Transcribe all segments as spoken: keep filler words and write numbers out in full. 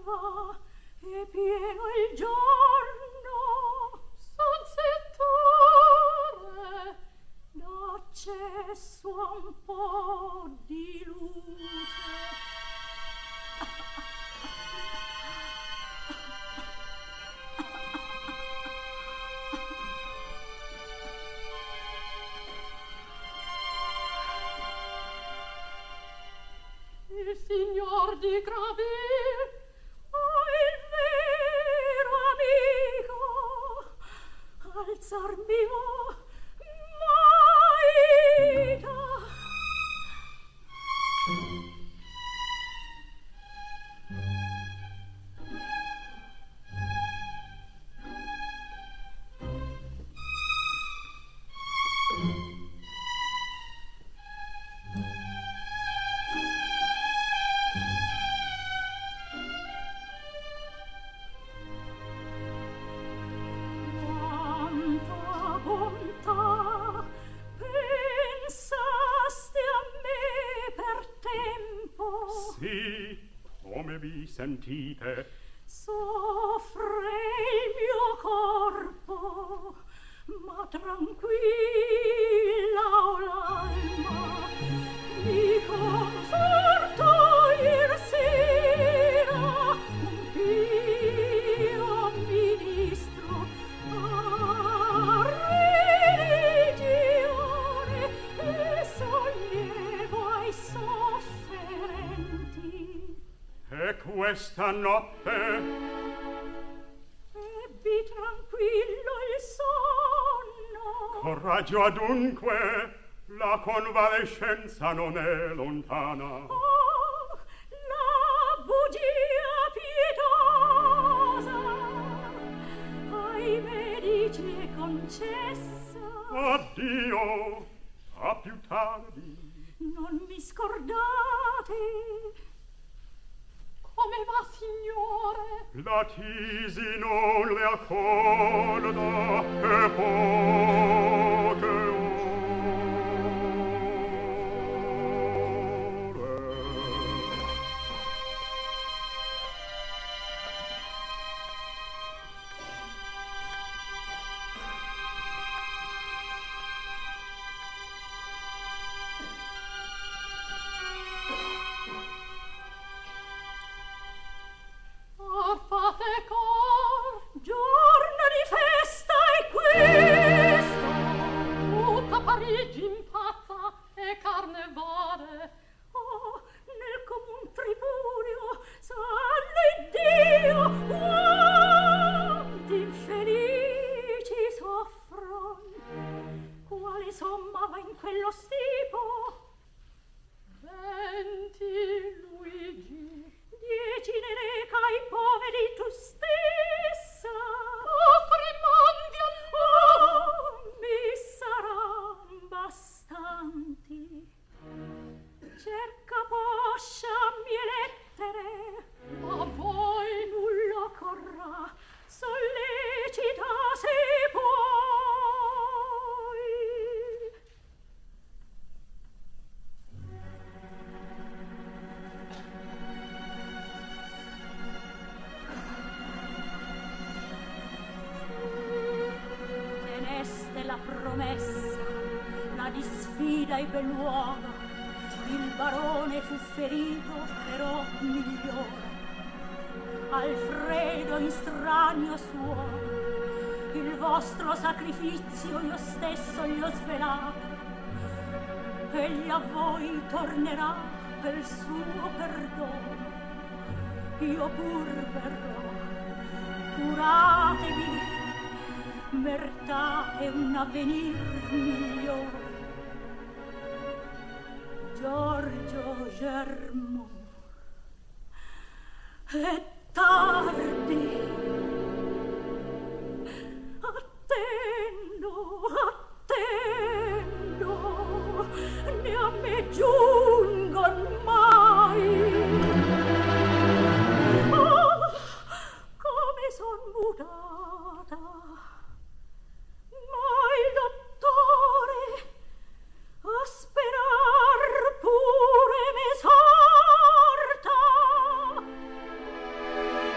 l'alba e pieno il giorno son settore d'accesso a un po' di luce. Il signor di Graville, oh, il vero amico, alzarmi vo maita. Sentite, soffre il mio corpo, ma tranquilla o l'alma mi conforto ieri un pio ministro a religione e sollievo ai sofferenti. E questa notte ebbi tranquillo il sonno. Coraggio adunque, la convalescenza non è lontana. Oh, la bugia pietosa ai medici è concessa. Addio, a più tardi. Non mi scordate. Come va, signore? La tisi non le accorda e poche Fate cor, giorno di festa è questo, tutta Parigi impazza e carnevale. Oh, nel comun triburio salve Dio, quanti infelici soffron. Quale somma va in quello stipo? Venti Luigi. Dieci ne reca ai poveri tu stessa. Offri mandi a oh, mi saran bastanti. Cerca poscia mie lettere, a voi nulla occorra, sollecita se puoi. La promessa, la disfida ebbe luogo, il barone fu ferito, però migliore. Alfredo in stranio suono, il vostro sacrificio io stesso gli ho svelato. Egli a voi tornerà per suo perdono. Io pur verrò, curatevi, mertate un avvenir migliore. Giorgio Germo, è tardi. Attendo, attendo, né a me giungon mai. Oh, come son mutata. Ma il dottore a sperar pure m'esorta.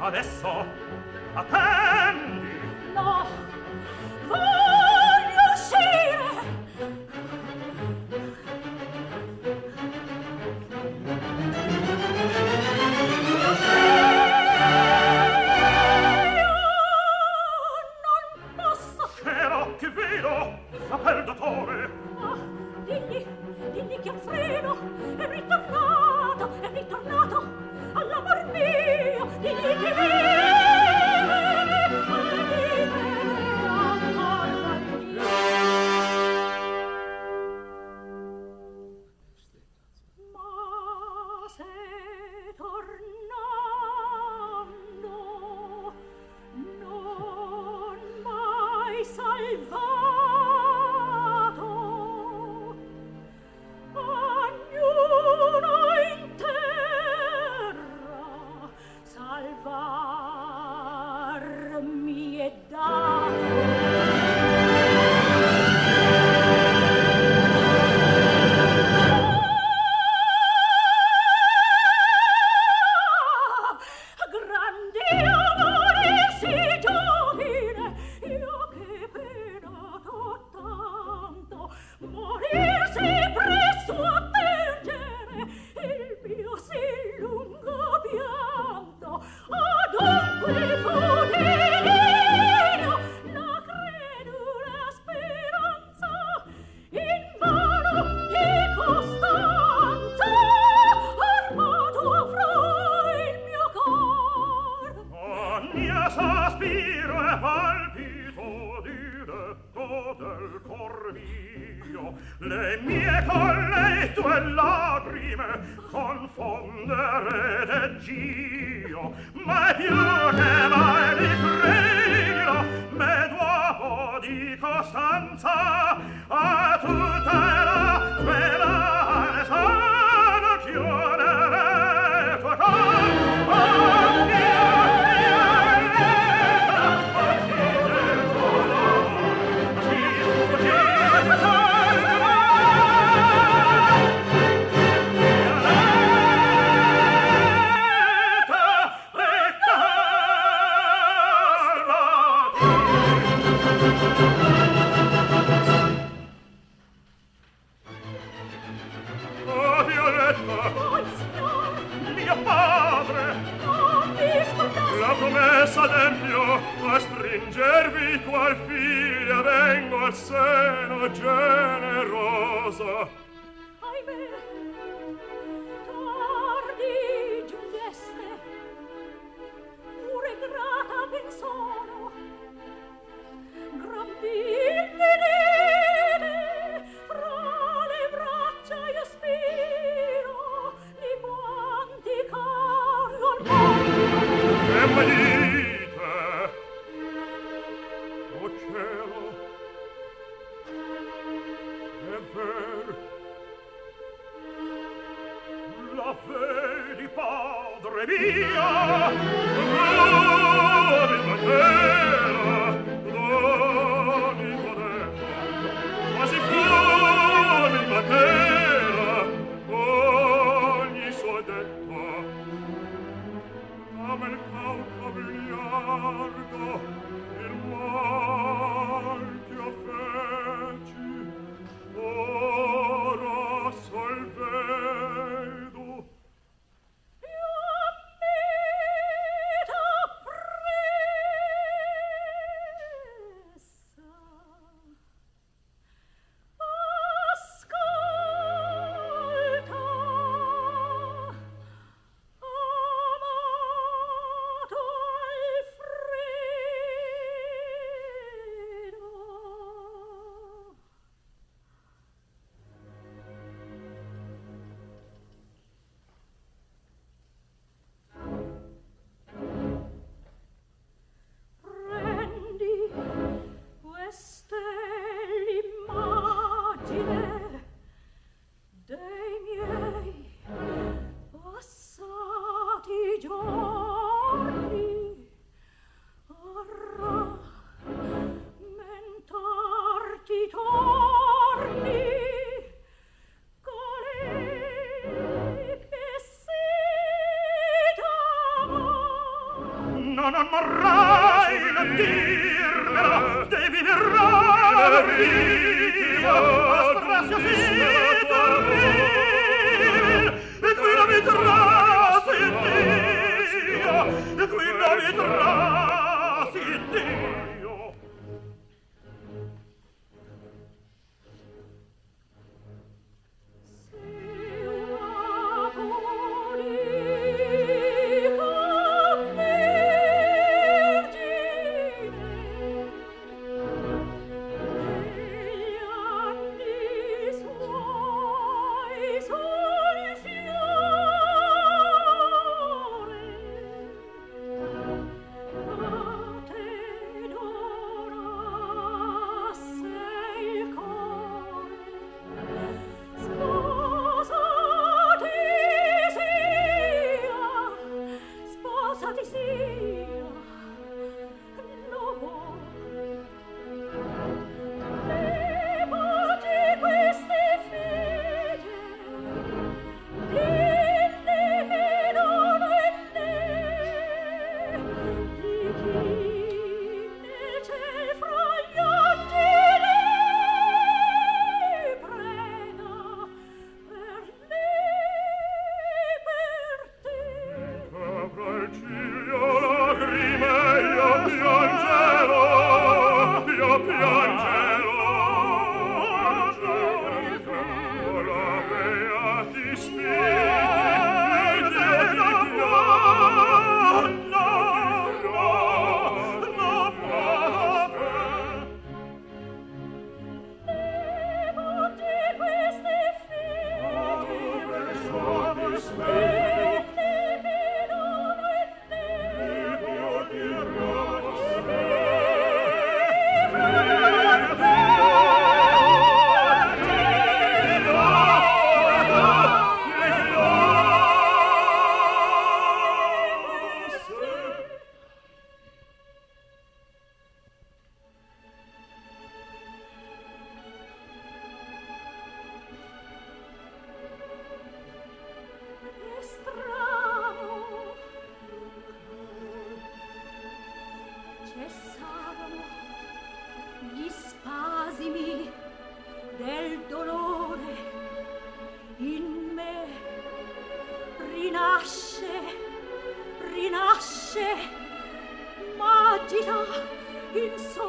Adesso attendi. No, voglio uscire. Non posso. C'ero che vedo, fa per dottore. Ah, digli, digli che Alfredo è ritornato, è ritornato all'amor mio. Digli che vive. Le mie colle tue lagrime confonderete Gio, ma più che mai mi credilo, me d'uopo di costanza a tutela quella sana chiudere tua cor, oh mia, mia letta, fuggire il tuo nome, fuggire il tuo a stringervi qual figlia vengo al seno generosa. Ahimè, tardi giungeste, pure grata ben sono, gran vedete, fra le braccia io spiro di quanti cari al mondo. E mi dite, o cielo, è ver no, non morrai, non dirmelo, devi verrare via, la strazio si terribile, e qui non mi trasi Dio, e qui non mi trasi Dio.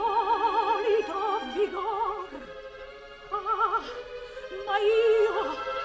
Ma io